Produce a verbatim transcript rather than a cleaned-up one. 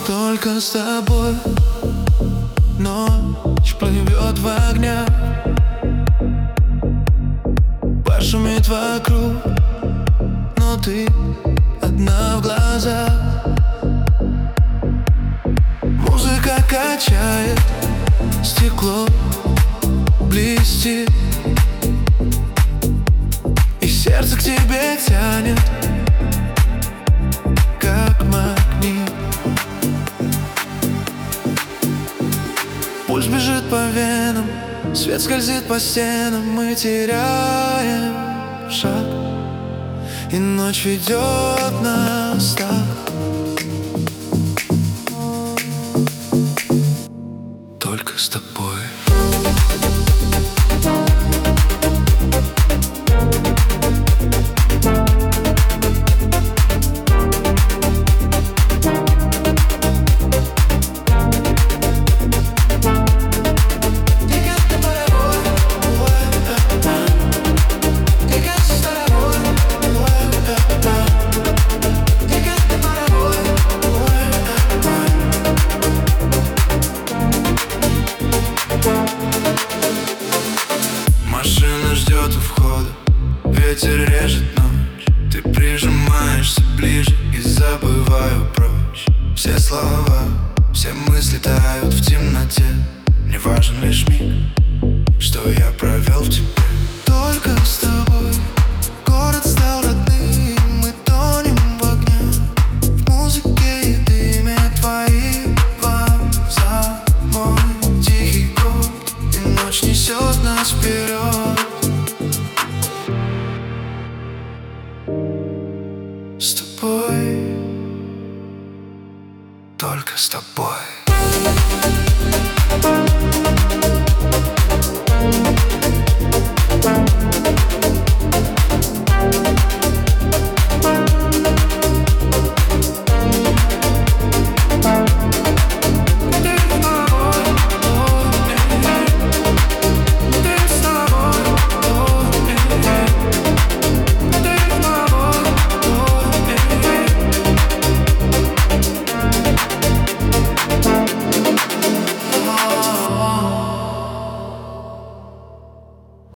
Только с тобой ночь плывет в огнях, пар шумит вокруг, но ты одна в глазах. Музыка качает, стекло блестит, и сердце к тебе тянет, как магнит. Пульс бежит по венам, свет скользит по стенам, мы теряем шаг, и ночь ведет нас так. Только с тобой. Машина ждет у входа, ветер режет ночь. Ты прижимаешься ближе и забываю прочь. Все слова, все мысли тают в темноте. Мне важен лишь миг, что я провел в тебе. Только с тобой город стал родным, мы тонем в огне, в музыке и дыме твоих глаза. Мой тихий год, и ночь несет нас вперед. С тобой, только с тобой.